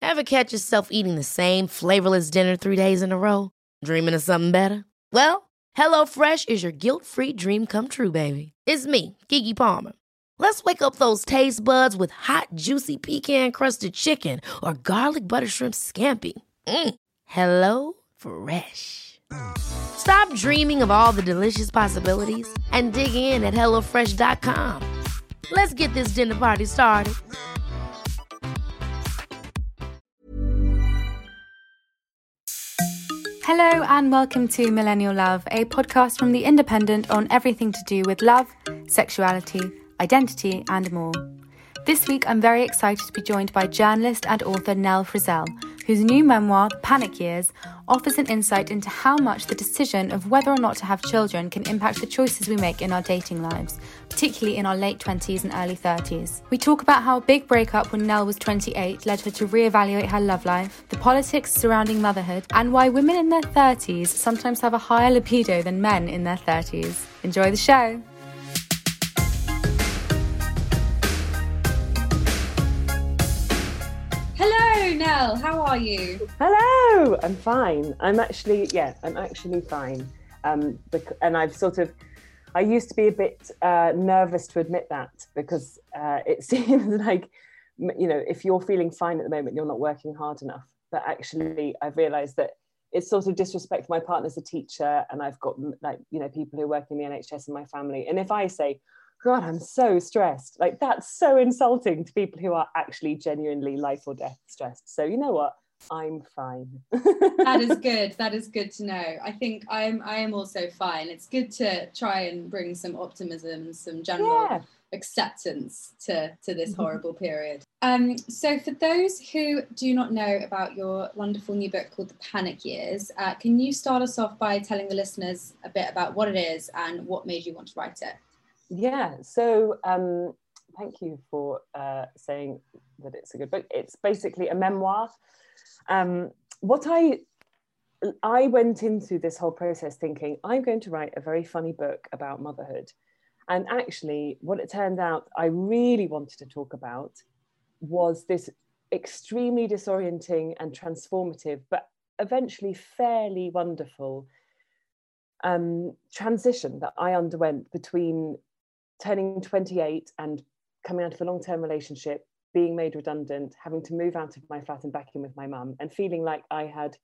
Ever catch yourself eating the same flavorless dinner 3 days in a row? Dreaming of something better? Well, HelloFresh is your guilt-free dream come true, baby. It's me, Keke Palmer. Let's wake up those taste buds with hot, juicy pecan-crusted chicken or garlic butter shrimp scampi. Hello Fresh. Stop dreaming of all the delicious possibilities and dig in at HelloFresh.com. Let's get this dinner party started. Hello and welcome to Millennial Love, a podcast from The Independent on everything to do with love, sexuality, identity and more. This week I'm very excited to be joined by journalist and author Nell Frizzell, whose new memoir, The Panic Years, offers an insight into how much the decision of whether or not to have children can impact the choices we make in our dating lives, particularly in our late 20s and early 30s. We talk about how a big breakup when Nell was 28 led her to reevaluate her love life, the politics surrounding motherhood, and why women in their 30s sometimes have a higher libido than men in their 30s. Enjoy the show! Hello, Nell. How are you? Hello. I'm fine. I'm actually fine. And I used to be a bit nervous to admit that because it seems like, if you're feeling fine at the moment, you're not working hard enough. But actually, I've realised that it's sort of disrespect. My partner's a teacher, and I've got people who work in the NHS in my family. And if I say, God, I'm so stressed, that's so insulting to people who are actually genuinely life or death stressed. So you know what? I'm fine. That is good. That is good to know. I think I am also fine. It's good to try and bring some optimism and some general acceptance to this horrible period. So for those who do not know about your wonderful new book called The Panic Years, can you start us off by telling the listeners a bit about what it is and what made you want to write it? Yeah, so thank you for saying that it's a good book. It's basically a memoir. What I went into this whole process thinking, I'm going to write a very funny book about motherhood. And actually, what it turned out I really wanted to talk about was this extremely disorienting and transformative, but eventually fairly wonderful transition that I underwent between turning 28 and coming out of a long-term relationship, being made redundant, having to move out of my flat and back in with my mum, and feeling like I had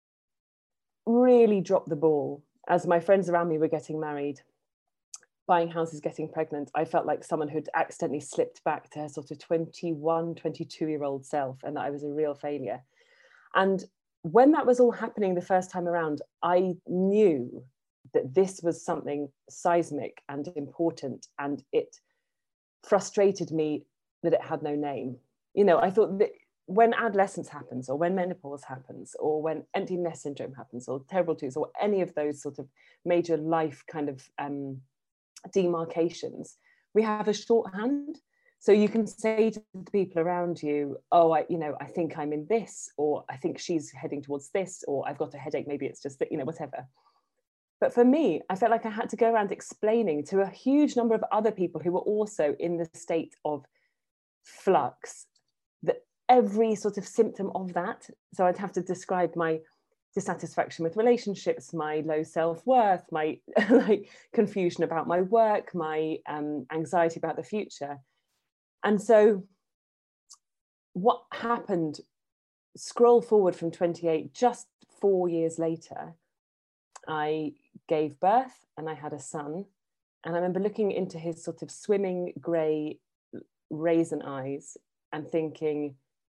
really dropped the ball. As my friends around me were getting married, buying houses, getting pregnant, I felt like someone who'd accidentally slipped back to her sort of 21, 22-year-old self, and that I was a real failure. And when that was all happening the first time around, I knew that this was something seismic and important, and it frustrated me that it had no name. I thought that when adolescence happens, or when menopause happens, or when empty nest syndrome happens, or terrible twos, or any of those sort of major life kind of demarcations, we have a shorthand. So you can say to the people around you, oh, I think I'm in this, or I think she's heading towards this, or I've got a headache, maybe it's just that, whatever. But for me, I felt like I had to go around explaining to a huge number of other people who were also in the state of flux, that every sort of symptom of that. So I'd have to describe my dissatisfaction with relationships, my low self-worth, my confusion about my work, my anxiety about the future. And so what happened, scroll forward from 28, just 4 years later, I gave birth and I had a son. And I remember looking into his sort of swimming grey raisin eyes and thinking,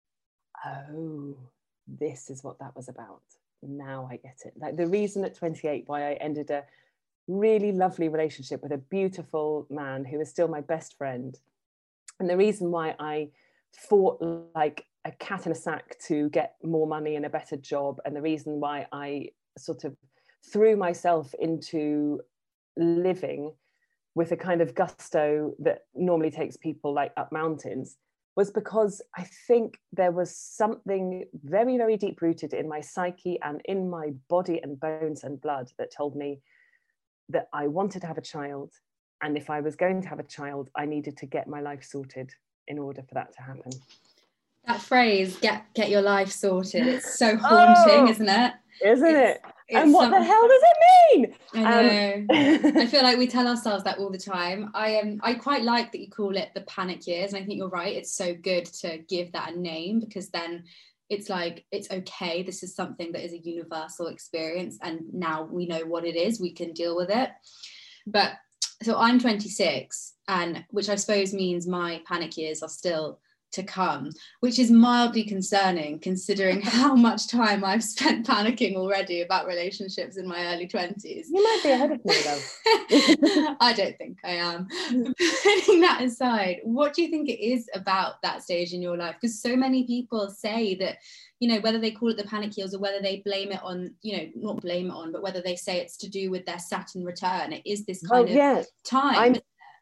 oh, this is what that was about. Now I get it. Like the reason at 28 why I ended a really lovely relationship with a beautiful man who is still my best friend. And the reason why I fought like a cat in a sack to get more money and a better job. And the reason why I sort of threw myself into living with a kind of gusto that normally takes people like up mountains was because I think there was something very, very deep rooted in my psyche and in my body and bones and blood that told me that I wanted to have a child. And if I was going to have a child, I needed to get my life sorted in order for that to happen. That phrase, get your life sorted, it's so haunting, isn't it? Isn't it? And what the hell does it mean? I know. I feel like we tell ourselves that all the time. I quite like that you call it the panic years, and I think you're right. It's so good to give that a name, because then it's like, it's okay. This is something that is a universal experience, and now we know what it is. We can deal with it. But so I'm 26, and which I suppose means my panic years are still to come, which is mildly concerning considering how much time I've spent panicking already about relationships in my early 20s. You might be ahead of me though. I don't think I am. Putting that aside, what do you think it is about that stage in your life? Because so many people say that, you know, whether they call it the panic years or whether they blame it on, you know, not blame it on, but whether they say it's to do with their Saturn return, it is this kind of time.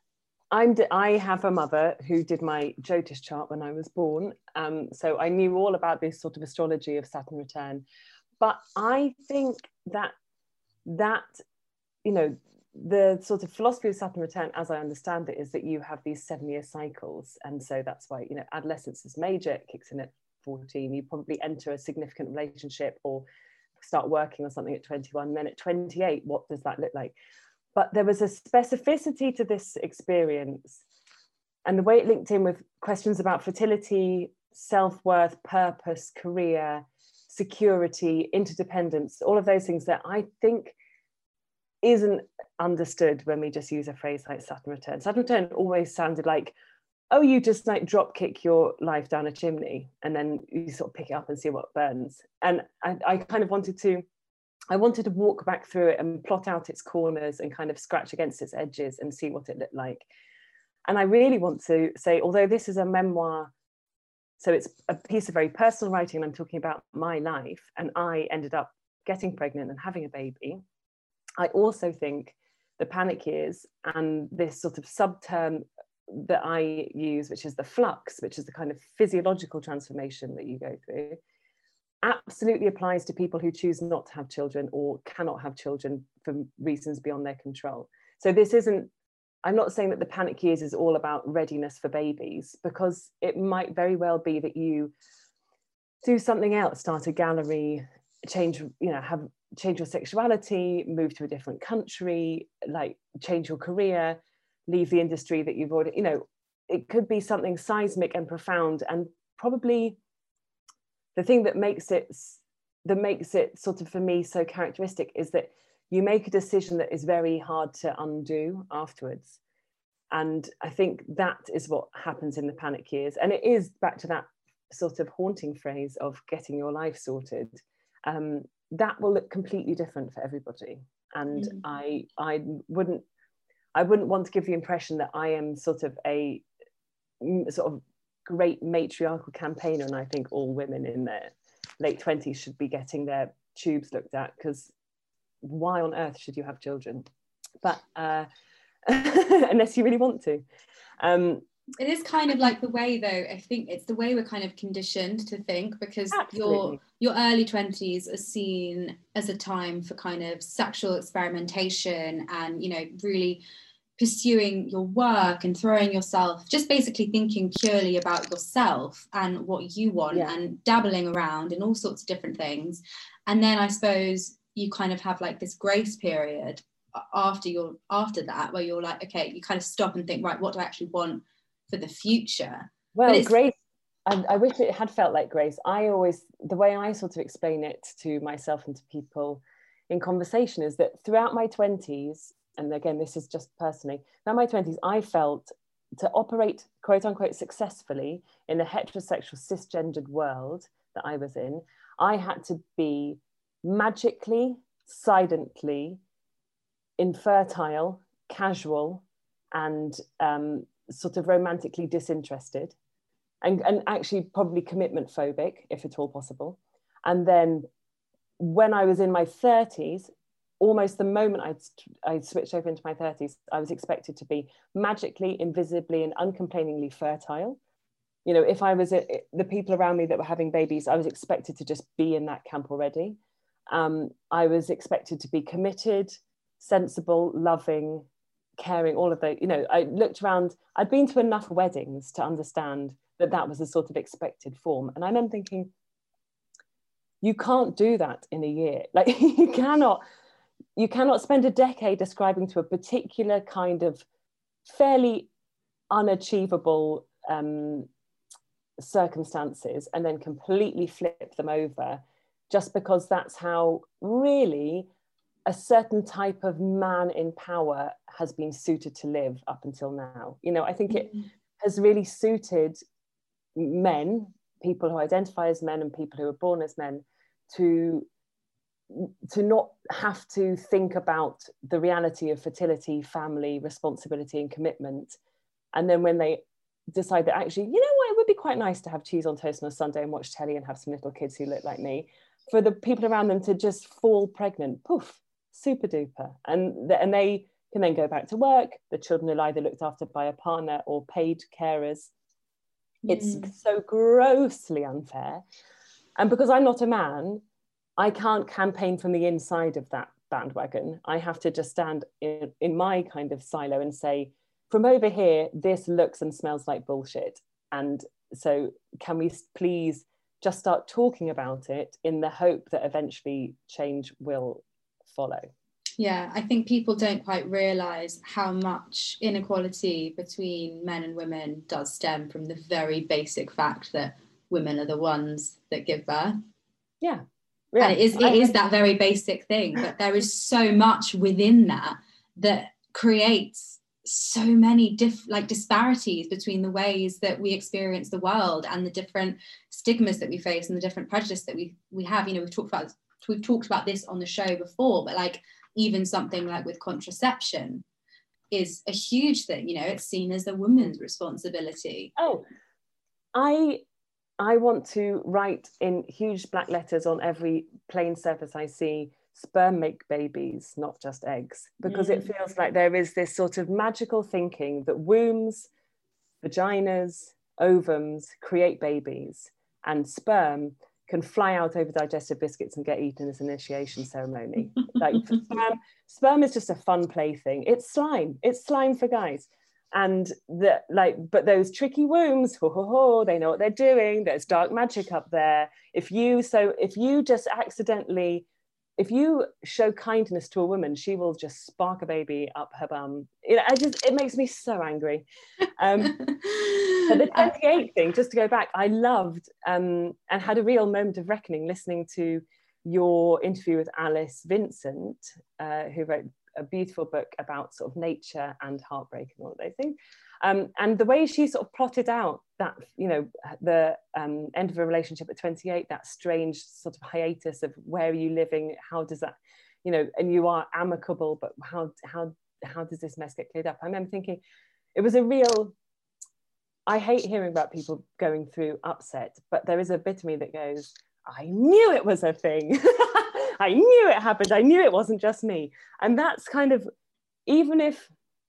I have a mother who did my Jyotish chart when I was born, so I knew all about this sort of astrology of Saturn return. But I think that you know, the sort of philosophy of Saturn return, as I understand it, is that you have these 7-year cycles, and so that's why, you know, adolescence is major. It kicks in at 14. You probably enter a significant relationship or start working on something at 21. Then at 28, what does that look like? But there was a specificity to this experience, and the way it linked in with questions about fertility, self-worth, purpose, career, security, interdependence, all of those things that I think isn't understood when we just use a phrase like Saturn return. Saturn return always sounded like, oh, you just like drop kick your life down a chimney and then you sort of pick it up and see what burns. And I kind of wanted to walk back through it and plot out its corners and kind of scratch against its edges and see what it looked like. And I really want to say, although this is a memoir, so it's a piece of very personal writing, and I'm talking about my life, and I ended up getting pregnant and having a baby, I also think the panic years and this sort of subterm that I use, which is the flux, which is the kind of physiological transformation that you go through, absolutely applies to people who choose not to have children or cannot have children for reasons beyond their control. So this isn't, I'm not saying that the panic years is all about readiness for babies, because it might very well be that you do something else, start a gallery, change your sexuality, move to a different country, like change your career, leave the industry that you've already, you know, it could be something seismic and profound. And probably the thing that makes it sort of, for me, so characteristic is that you make a decision that is very hard to undo afterwards. And I think that is what happens in the panic years. And it is back to that sort of haunting phrase of getting your life sorted. That will look completely different for everybody. And I wouldn't want to give the impression that I am sort of a sort of great matriarchal campaigner, and I think all women in their late 20s should be getting their tubes looked at, because why on earth should you have children? But unless you really want to. It is kind of like the way, though, I think it's the way we're kind of conditioned to think, because your early 20s are seen as a time for kind of sexual experimentation and, you know, really pursuing your work and throwing yourself, just basically thinking purely about yourself and what you want, and dabbling around in all sorts of different things. And then I suppose you kind of have like this grace period after that, where you're like, okay, you kind of stop and think, right, what do I actually want for the future? Well, grace, I wish it had felt like grace. The way I sort of explain it to myself and to people in conversation is that throughout my 20s, and again, this is just personally, throughout my 20s, I felt to operate, quote unquote, successfully in the heterosexual cisgendered world that I was in, I had to be magically, silently, infertile, casual, and sort of romantically disinterested, and actually probably commitment phobic, if at all possible. And then when I was in my 30s, almost the moment I'd switched over into my 30s, I was expected to be magically, invisibly, and uncomplainingly fertile. You know, if I was the people around me that were having babies, I was expected to just be in that camp already. I was expected to be committed, sensible, loving, caring, all of those. You know, I looked around, I'd been to enough weddings to understand that was a sort of expected form. And I remember thinking, you can't do that in a year. Like you cannot spend a decade describing to a particular kind of fairly unachievable circumstances and then completely flip them over just because that's how really a certain type of man in power has been suited to live up until now. You know, I think it has really suited men, people who identify as men and people who are born as men, to not have to think about the reality of fertility, family, responsibility and commitment. And then when they decide that actually, you know what, it would be quite nice to have cheese on toast on a Sunday and watch telly and have some little kids who look like me, for the people around them to just fall pregnant, poof, super duper. And they can then go back to work. The children are either looked after by a partner or paid carers. It's so grossly unfair. And because I'm not a man, I can't campaign from the inside of that bandwagon. I have to just stand in my kind of silo and say, from over here, this looks and smells like bullshit. And so can we please just start talking about it in the hope that eventually change will follow? Yeah, I think people don't quite realise how much inequality between men and women does stem from the very basic fact that women are the ones that give birth. Yeah. And it is that very basic thing, but there is so much within that creates so many disparities between the ways that we experience the world and the different stigmas that we face and the different prejudice that we have. You know, we've talked about this on the show before, but like even something like with contraception is a huge thing. You know, it's seen as a woman's responsibility. Oh, I want to write in huge black letters on every plain surface I see, sperm make babies, not just eggs, because it feels like there is this sort of magical thinking that wombs, vaginas, ovums create babies, and sperm can fly out over digestive biscuits and get eaten as an initiation ceremony. Like sperm is just a fun plaything. It's slime for guys. And but those tricky wombs, they know what they're doing. There's dark magic up there. If you show kindness to a woman, she will just spark a baby up her bum. It makes me so angry. But the 28 thing, just to go back, I loved and had a real moment of reckoning listening to your interview with Alice Vincent, who wrote a beautiful book about sort of nature and heartbreak and all of those things. And the way she sort of plotted out that, you know, the end of a relationship at 28, that strange sort of hiatus of where are you living, how does that, you know, and you are amicable, but how does this mess get cleared up? I remember thinking it was a real, I hate hearing about people going through upset, but there is a bit of me that goes, I knew it was a thing. I knew it happened. I knew it wasn't just me. And that's kind of, even if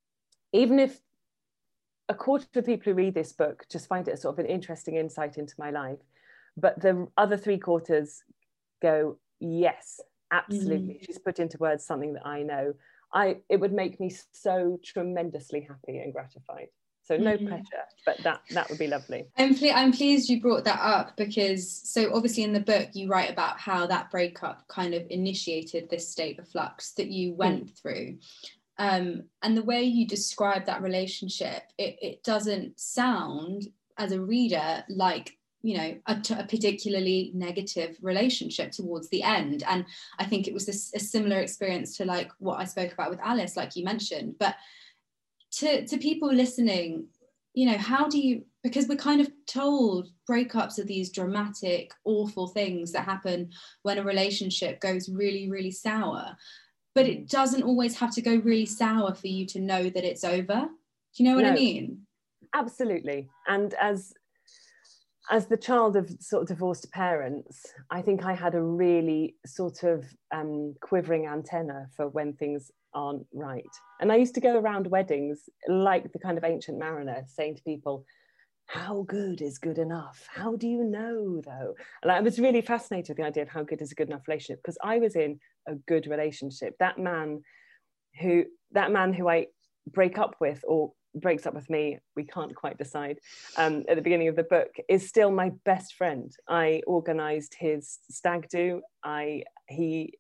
a quarter of the people who read this book just find it sort of an interesting insight into my life, but the other 3/4 go, yes, absolutely. She's put into words something that I know. It would make me so tremendously happy and gratified. So no pressure, but that would be lovely. I'm pleased you brought that up, because so obviously in the book you write about how that breakup kind of initiated this state of flux that you went through. And the way you describe that relationship, it doesn't sound as a reader like, you know, a particularly negative relationship towards the end. And I think it was a similar experience to like what I spoke about with Alice, like you mentioned. But to people listening, you know, how do you, because we're kind of told breakups are these dramatic, awful things that happen when a relationship goes really, really sour. But it doesn't always have to go really sour for you to know that it's over. Do you know what I mean? Absolutely. And as the child of sort of divorced parents, I think I had a really sort of quivering antenna for when things aren't right. And I used to go around weddings like the kind of ancient mariner, saying to people, how good is good enough? How do you know though? And I was really fascinated with the idea of how good is a good enough relationship, because I was in a good relationship. That man who I break up with or breaks up with me, we can't quite decide, at the beginning of the book, is still my best friend. I organised his stag do. He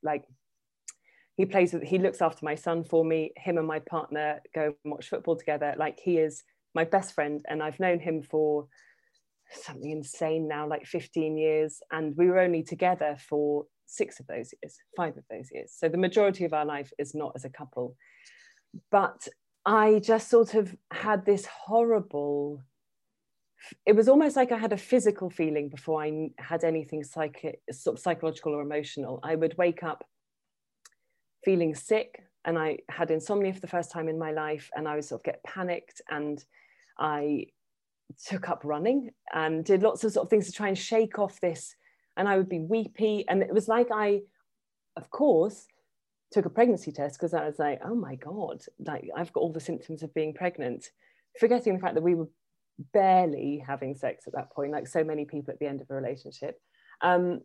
looks after my son for me. Him and my partner go and watch football together. Like, he is my best friend, and I've known him for something insane now, like 15 years, and we were only together for 5 of those years. So the majority of our life is not as a couple. But I just sort of had this horrible, it was almost like I had a physical feeling before I had anything sort of psychological or emotional. I would wake up feeling sick, and I had insomnia for the first time in my life, and I would sort of get panicked, and I took up running and did lots of sort of things to try and shake off this, and I would be weepy. And it was like I, of course, took a pregnancy test, because I was like, oh my God, like, I've got all the symptoms of being pregnant, forgetting the fact that we were barely having sex at that point, like so many people at the end of a relationship. And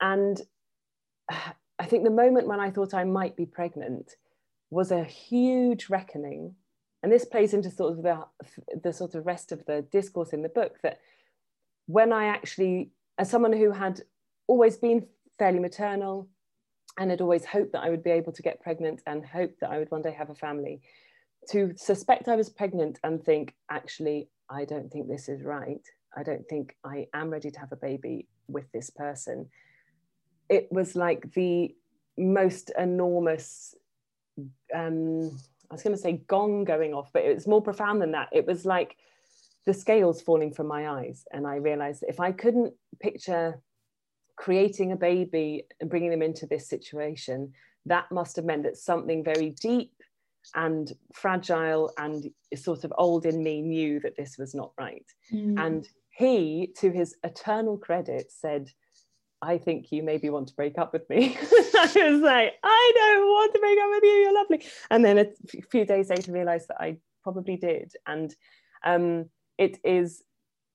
I think the moment when I thought I might be pregnant was a huge reckoning. And this plays into sort of the sort of rest of the discourse in the book, that when I actually, as someone who had always been fairly maternal and had always hoped that I would be able to get pregnant and hoped that I would one day have a family, to suspect I was pregnant and think, actually, I don't think this is right. I don't think I am ready to have a baby with this person. It was like the most enormous, I was going to say gong going off, but it's more profound than that. It was like the scales falling from my eyes. And I realized that if I couldn't picture creating a baby and bringing them into this situation, that must have meant that something very deep and fragile and sort of old in me knew that this was not right. And he, to his eternal credit, said, I think you maybe want to break up with me. I was like, I don't want to break up with you, you're lovely. And then a few days later realized that I probably did. And it is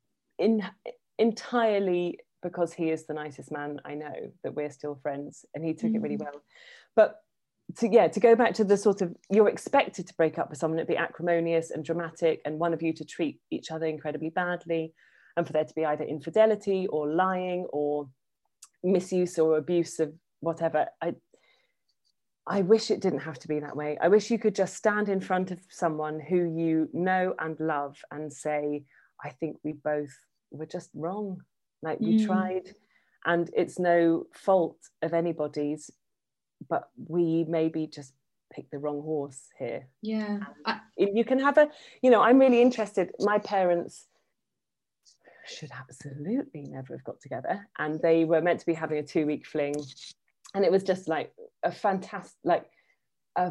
entirely because he is the nicest man I know that we're still friends, and he took it really well. But to go back to the sort of, you're expected to break up with someone, it'd be acrimonious and dramatic, and one of you to treat each other incredibly badly, and for there to be either infidelity or lying or misuse or abuse of whatever. I wish it didn't have to be that way. I wish you could just stand in front of someone who you know and love and say, I think we both were just wrong. Like, we tried, and it's no fault of anybody's, but we maybe just picked the wrong horse here. Yeah. You can have I'm really interested. My parents should absolutely never have got together, and they were meant to be having a 2-week fling, and it was just like a fantastic, like a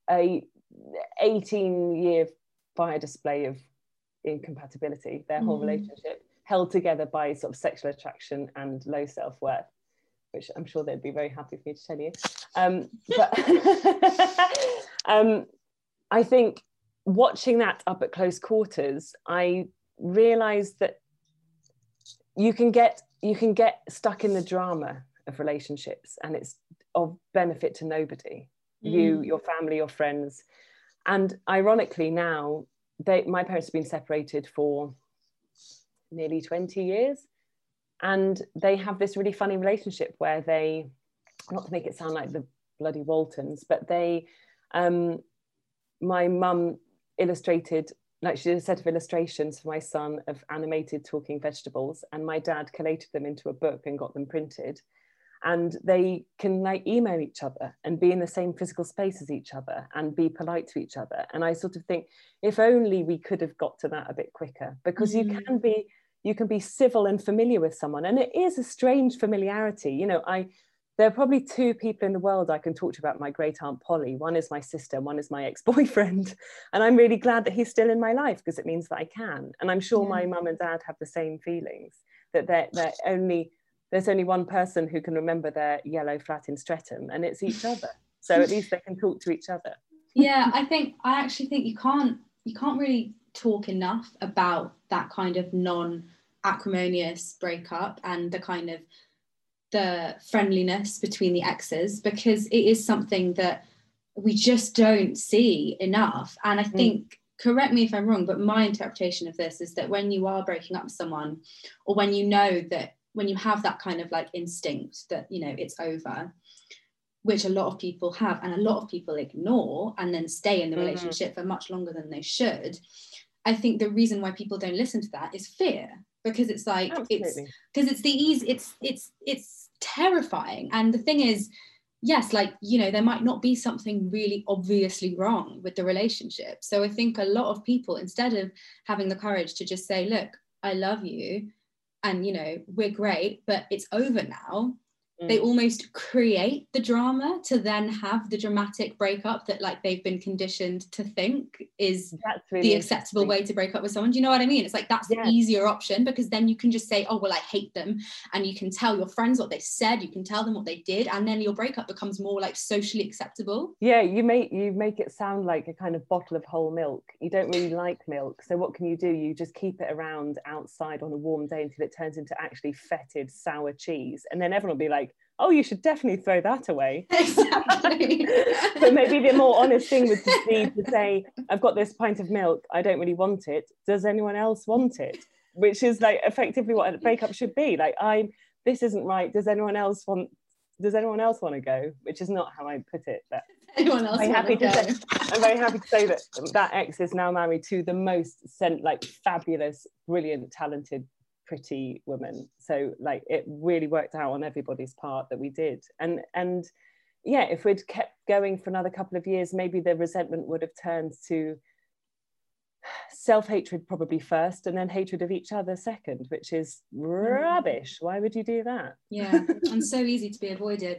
18-year fire display of incompatibility, their whole relationship, held together by sort of sexual attraction and low self-worth, which I'm sure they'd be very happy for me to tell you. But I think watching that up at close quarters, I realized that you can get stuck in the drama of relationships, and it's of benefit to nobody, you, your family, your friends. And ironically now, my parents have been separated for nearly 20 years, and they have this really funny relationship where they, not to make it sound like the bloody Waltons, but they, my mum illustrated, like, she did a set of illustrations for my son of animated talking vegetables, and my dad collated them into a book and got them printed, and they can like email each other and be in the same physical space as each other and be polite to each other. And I sort of think, if only we could have got to that a bit quicker, because you can be civil and familiar with someone, and it is a strange familiarity. There are probably 2 people in the world I can talk to about my great aunt Polly. One is my sister, one is my ex-boyfriend. And I'm really glad that he's still in my life, because it means that I can. And I'm sure my mum and dad have the same feelings, that there's only one person who can remember their yellow flat in Streatham, and it's each other. So at least they can talk to each other. Yeah, I actually think you can't really talk enough about that kind of non-acrimonious breakup and the kind of the friendliness between the exes, because it is something that we just don't see enough. And I think correct me if I'm wrong, but my interpretation of this is that when you are breaking up with someone, or when you know that, when you have that kind of like instinct that, you know, it's over, which a lot of people have, and a lot of people ignore and then stay in the relationship for much longer than they should. I think the reason why people don't listen to that is fear, because it's like, Absolutely. it's the easy, it's terrifying. And the thing is, yes, like, you know, there might not be something really obviously wrong with the relationship. So I think a lot of people, instead of having the courage to just say, look, I love you, and, you know, we're great, but it's over now, they almost create the drama to then have the dramatic breakup that like they've been conditioned to think is really the acceptable way to break up with someone. Do you know what I mean? It's like, that's the easier option, because then you can just say, oh, well, I hate them. And you can tell your friends what they said, you can tell them what they did, and then your breakup becomes more like socially acceptable. Yeah, you make it sound like a kind of bottle of whole milk. You don't really like milk. So what can you do? You just keep it around outside on a warm day until it turns into actually fetid, sour cheese. And then everyone will be like, oh, you should definitely throw that away. Exactly. But maybe the more honest thing would be to say, I've got this pint of milk, I don't really want it. Does anyone else want it? Which is like effectively what a breakup should be. Like, this isn't right. Does anyone else want to go? Which is not how I put it. But anyone else I'm very happy to say that ex is now married to the most fabulous, brilliant, talented, pretty woman. So like, it really worked out on everybody's part that we did. And yeah, if we'd kept going for another couple of years, maybe the resentment would have turned to self-hatred probably first, and then hatred of each other second, which is rubbish. Why would you do that? Yeah, and so easy to be avoided.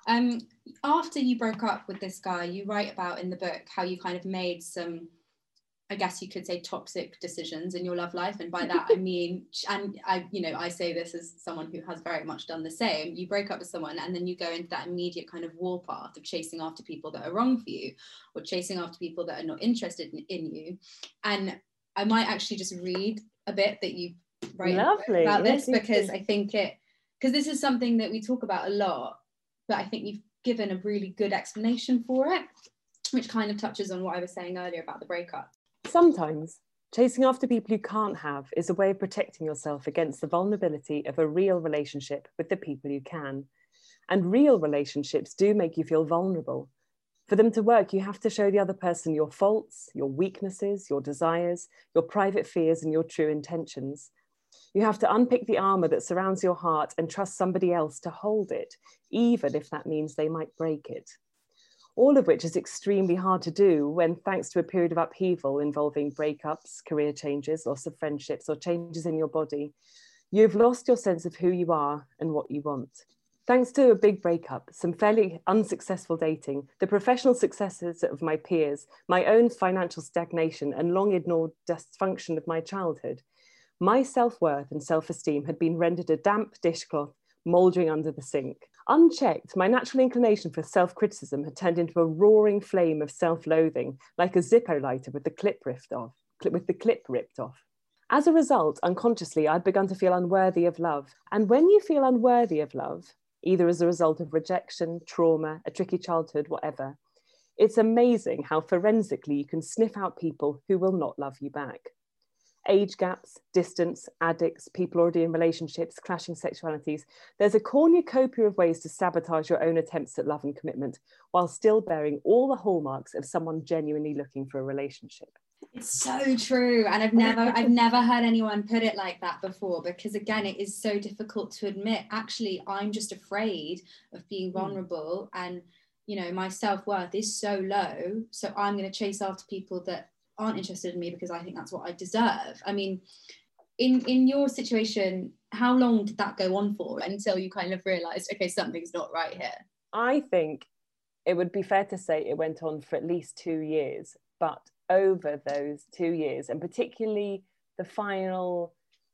After you broke up with this guy, you write about in the book how you kind of made some, I guess you could say, toxic decisions in your love life. And by that, I mean, and I say this as someone who has very much done the same. You break up with someone and then you go into that immediate kind of warpath of chasing after people that are wrong for you, or chasing after people that are not interested in you. And I might actually just read a bit that you write about this, because I think because this is something that we talk about a lot, but I think you've given a really good explanation for it, which kind of touches on what I was saying earlier about the breakup. Sometimes chasing after people you can't have is a way of protecting yourself against the vulnerability of a real relationship with the people you can. And real relationships do make you feel vulnerable. For them to work, you have to show the other person your faults, your weaknesses, your desires, your private fears, and your true intentions. You have to unpick the armor that surrounds your heart and trust somebody else to hold it, even if that means they might break it. All of which is extremely hard to do when, thanks to a period of upheaval involving breakups, career changes, loss of friendships, or changes in your body, you've lost your sense of who you are and what you want. Thanks to a big breakup, some fairly unsuccessful dating, the professional successes of my peers, my own financial stagnation, and long ignored dysfunction of my childhood, my self-worth and self-esteem had been rendered a damp dishcloth mouldering under the sink. Unchecked, my natural inclination for self-criticism had turned into a roaring flame of self-loathing, like a Zippo lighter with the clip ripped off. As a result, unconsciously, I'd begun to feel unworthy of love. And when you feel unworthy of love, either as a result of rejection, trauma, a tricky childhood, whatever, it's amazing how forensically you can sniff out people who will not love you back. Age gaps, distance, addicts, people already in relationships, clashing sexualities. There's a cornucopia of ways to sabotage your own attempts at love and commitment while still bearing all the hallmarks of someone genuinely looking for a relationship. It's so true. And I've never heard anyone put it like that before, because again, it is so difficult to admit, actually, I'm just afraid of being vulnerable, and my self-worth is so low, so I'm going to chase after people that aren't interested in me because I think that's what I deserve. I mean, in your situation, how long did that go on for until you kind of realized, okay, something's not right here? I think it would be fair to say it went on for at least 2 years, but over those 2 years, and particularly the final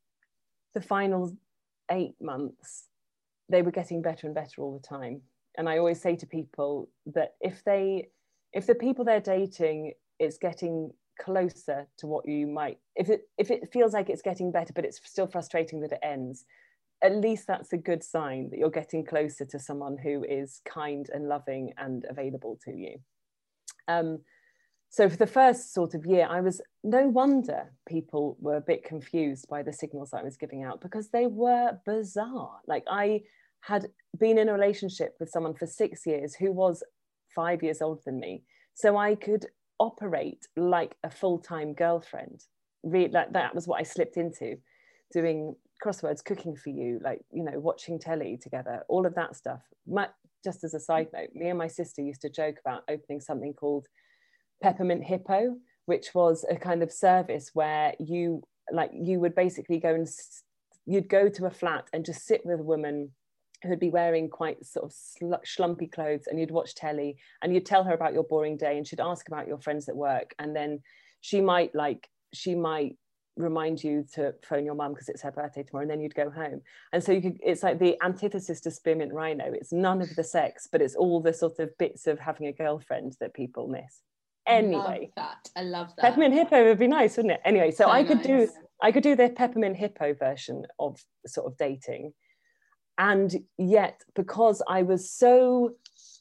8 months, they were getting better and better all the time. And I always say to people that if the people they're dating is getting closer to what you might, if it feels like it's getting better but it's still frustrating that it ends, at least that's a good sign that you're getting closer to someone who is kind and loving and available to you. So for the first sort of year, no wonder people were a bit confused by the signals I was giving out, because they were bizarre. Like, I had been in a relationship with someone for 6 years who was 5 years older than me. So I could operate like a full-time girlfriend. Really, like, that was what I slipped into, doing crosswords, cooking for you, like, you know, watching telly together, all of that stuff. Just as a side note, me and my sister used to joke about opening something called Peppermint Hippo, which was a kind of service where you would basically you'd go to a flat and just sit with a woman who'd be wearing quite sort of schlumpy clothes, and you'd watch telly and you'd tell her about your boring day, and she'd ask about your friends at work, and then she might remind you to phone your mum because it's her birthday tomorrow, and then you'd go home. And so it's like the antithesis to Spearmint Rhino. It's none of the sex, but it's all the sort of bits of having a girlfriend that people miss. Anyway, I love that. Peppermint Hippo would be nice, wouldn't it? Anyway, so I could do the Peppermint Hippo version of sort of dating. And yet, because I was so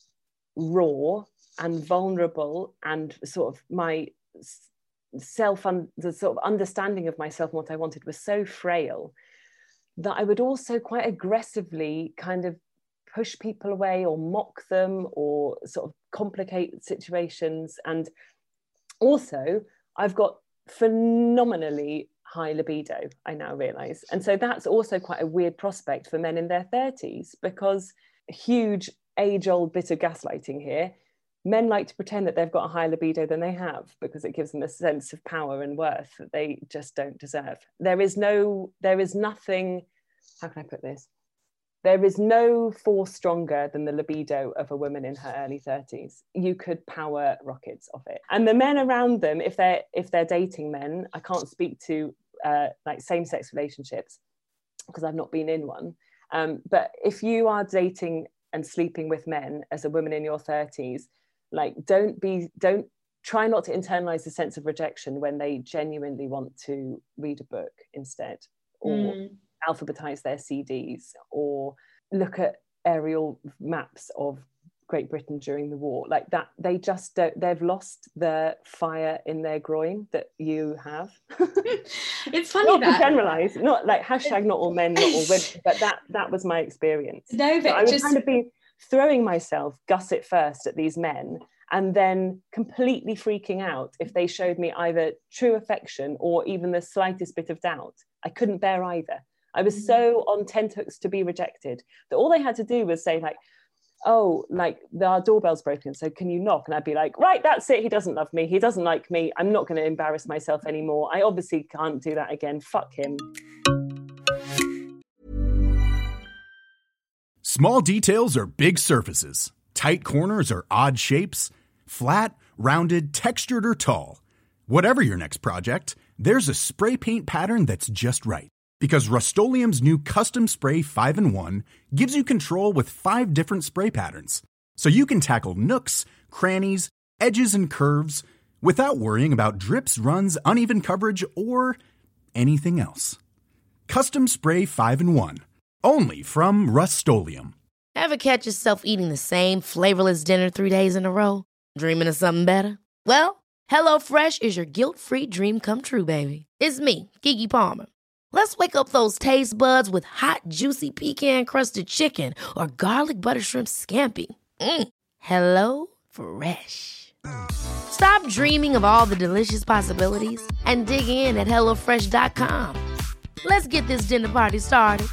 raw and vulnerable, and sort of my the sort of understanding of myself and what I wanted was so frail, that I would also quite aggressively kind of push people away or mock them or sort of complicate situations. And also, I've got phenomenally high libido, I now realise. And so that's also quite a weird prospect for men in their 30s, because huge age-old bit of gaslighting here. Men like to pretend that they've got a higher libido than they have, because it gives them a sense of power and worth that they just don't deserve. There is nothing, how can I put this? There is no force stronger than the libido of a woman in her early 30s. You could power rockets off it. And the men around them, if they're dating men, I can't speak to like same-sex relationships because I've not been in one. But if you are dating and sleeping with men as a woman in your 30s, like, don't try not to internalize the sense of rejection when they genuinely want to read a book instead, or alphabetize their CDs, or look at aerial maps of Great Britain during the war. Like that, they just don't, they've lost the fire in their groin that you have. It's funny not that to generalize, not like hashtag not all men, not all women, but that was my experience. No, but so I would kind of be throwing myself gusset first at these men, and then completely freaking out if they showed me either true affection or even the slightest bit of doubt. I couldn't bear either. I was so on tenterhooks to be rejected that all they had to do was say, like, oh, like, our doorbell's broken, so can you knock? And I'd be like, right, that's it. He doesn't love me. He doesn't like me. I'm not going to embarrass myself anymore. I obviously can't do that again. Fuck him. Small details are big surfaces. Tight corners are odd shapes. Flat, rounded, textured, or tall. Whatever your next project, there's a spray paint pattern that's just right. Because Rust-Oleum's new Custom Spray 5-in-1 gives you control with 5 different spray patterns. So you can tackle nooks, crannies, edges, and curves without worrying about drips, runs, uneven coverage, or anything else. Custom Spray 5-in-1. Only from Rust-Oleum. Ever catch yourself eating the same flavorless dinner 3 days in a row? Dreaming of something better? Well, HelloFresh is your guilt-free dream come true, baby. It's me, Keke Palmer. Let's wake up those taste buds with hot, juicy pecan-crusted chicken or garlic butter shrimp scampi. Hello Fresh. Stop dreaming of all the delicious possibilities and dig in at HelloFresh.com. Let's get this dinner party started.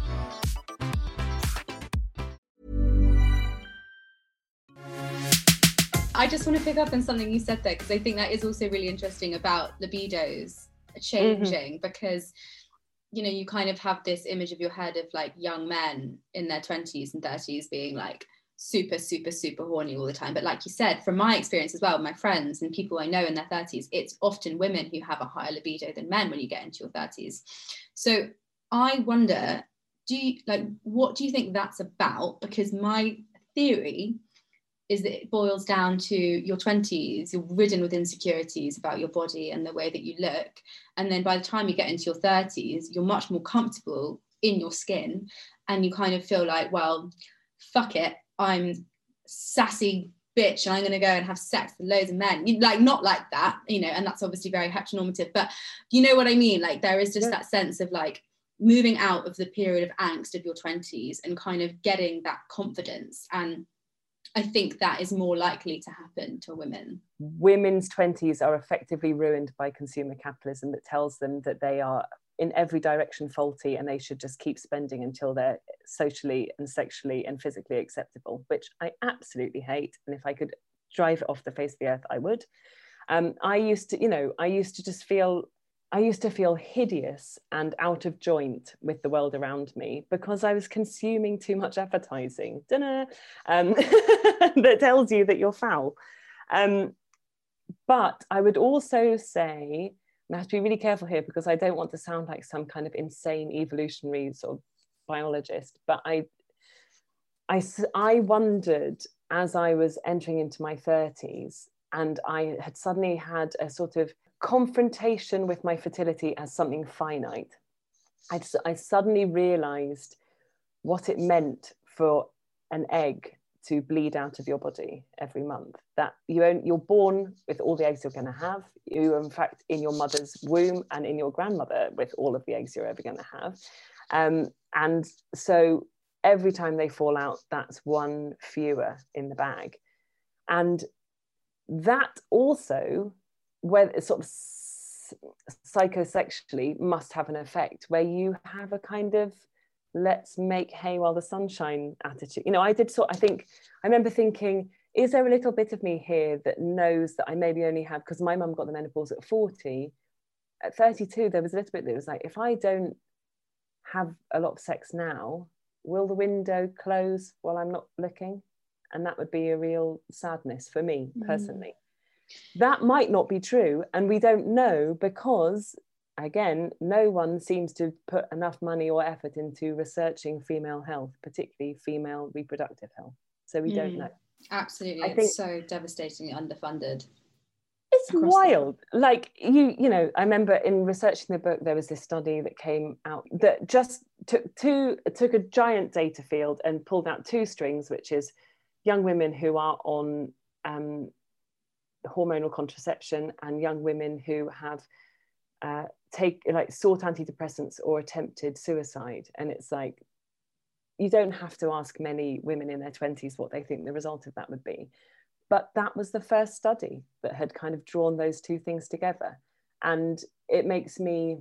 I just want to pick up on something you said there, because I think that is also really interesting about libidos changing, because, you know, you kind of have this image of your head of like young men in their 20s and 30s being like super, super, super horny all the time. But like you said, from my experience as well, my friends and people I know in their 30s, it's often women who have a higher libido than men when you get into your 30s. So I wonder, what do you think that's about? Because my theory is that it boils down to your 20s, you're ridden with insecurities about your body and the way that you look. And then by the time you get into your 30s, you're much more comfortable in your skin, and you kind of feel like, well, fuck it, I'm sassy bitch and I'm going to go and have sex with loads of men. Like, not like that, you know, and that's obviously very heteronormative, but you know what I mean? Like, there is just that sense of like moving out of the period of angst of your 20s and kind of getting that confidence. And I think that is more likely to happen to women. Women's 20s are effectively ruined by consumer capitalism that tells them that they are in every direction faulty and they should just keep spending until they're socially and sexually and physically acceptable, which I absolutely hate. And if I could drive it off the face of the earth, I would. I used to feel hideous and out of joint with the world around me because I was consuming too much advertising, that tells you that you're foul. But I would also say, and I have to be really careful here because I don't want to sound like some kind of insane evolutionary sort of biologist, but I wondered as I was entering into my 30s and I had suddenly had a sort of confrontation with my fertility as something finite. I suddenly realized what it meant for an egg to bleed out of your body every month, that you're born with all the eggs you're going to have. You are in fact in your mother's womb and in your grandmother with all of the eggs you're ever going to have. And so every time they fall out, that's one fewer in the bag. And that also, where sort of psychosexually must have an effect where you have a kind of let's make hay while the sun shines attitude. You know, I remember thinking, is there a little bit of me here that knows that I maybe only have, because my mum got the menopause at 40, at 32 there was a little bit that was like, if I don't have a lot of sex now, will the window close while I'm not looking? And that would be a real sadness for me personally. That might not be true, and we don't know because, again, no one seems to put enough money or effort into researching female health, particularly female reproductive health. So we don't know. Absolutely. It's so devastatingly underfunded. It's wild. Like, you know, I remember in researching the book, there was this study that came out that just took a giant data field and pulled out two strings, which is young women who are on hormonal contraception and young women who have sought antidepressants or attempted suicide. And it's like, you don't have to ask many women in their 20s what they think the result of that would be. But that was the first study that had kind of drawn those two things together. And it makes me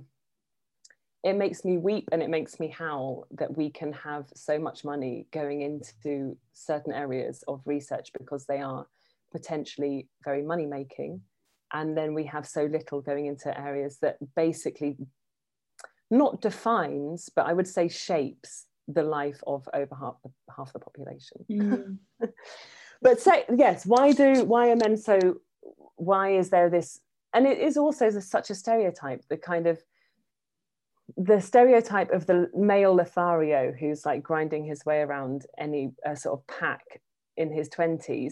weep and it makes me howl that we can have so much money going into certain areas of research because they are potentially very money making, and then we have so little going into areas that basically not defines, but I would say shapes the life of over half the population. But yes, why are men so, why is there this, and it is also such a stereotype, the stereotype of the male Lothario who's like grinding his way around any sort of pack in his 20s.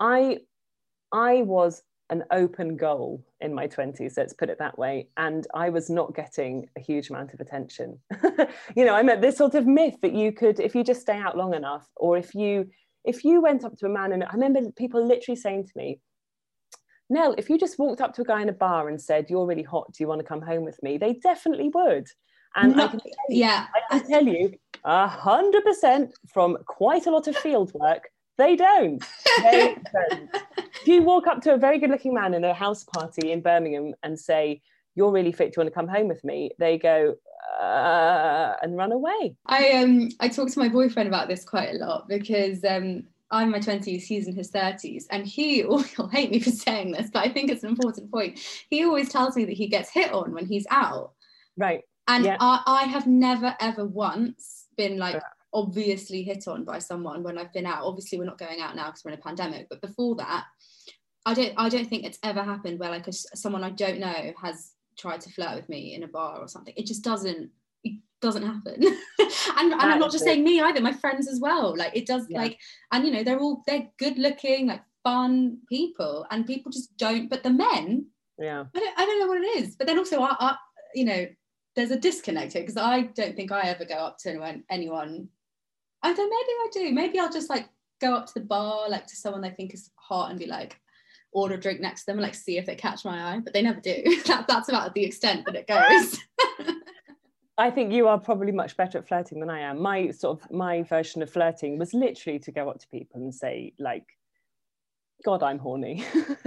I was an open goal in my 20s, let's put it that way, and I was not getting a huge amount of attention. You know, I meant this sort of myth that you could, if you just stay out long enough, or if you went up to a man, and I remember people literally saying to me, Nell, if you just walked up to a guy in a bar and said, you're really hot, do you want to come home with me? They definitely would. And I can tell you 100% from quite a lot of field work, they don't. They don't. If you walk up to a very good looking man in a house party in Birmingham and say, you're really fit, do you want to come home with me? They go, and run away. I talk to my boyfriend about this quite a lot because I'm in my 20s, he's in his 30s, and he'll hate me for saying this, but I think it's an important point. He always tells me that he gets hit on when he's out. Right. And yeah. I have never, ever once been like obviously hit on by someone when I've been out. Obviously, we're not going out now because we're in a pandemic, but before that, I don't think it's ever happened where like someone I don't know has tried to flirt with me in a bar or something. It just doesn't happen. and I'm not just saying me either, my friends as well. Like it does, like, and you know, they're good looking, like fun people, and people just don't. But the men, I don't know what it is. But then also, I you know, there's a disconnect here because I don't think I ever go up to anyone. I don't. Maybe I do. Maybe I'll just like go up to the bar, like to someone they think is hot and be like, order a drink next to them and like see if they catch my eye, but they never do. That's about the extent that it goes. I think you are probably much better at flirting than I am. My version of flirting was literally to go up to people and say, like, God, I'm horny.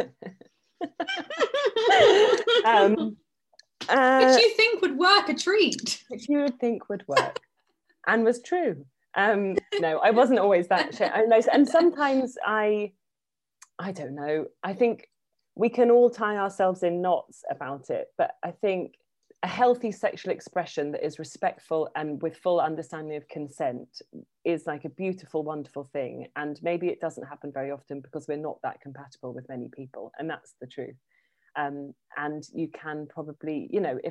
Which you think would work a treat. Which you would think would work, and was true. No, I wasn't always that shit. And sometimes I don't know. I think we can all tie ourselves in knots about it, but I think a healthy sexual expression that is respectful and with full understanding of consent is like a beautiful, wonderful thing. And maybe it doesn't happen very often because we're not that compatible with many people, and that's the truth. And you can probably, you know,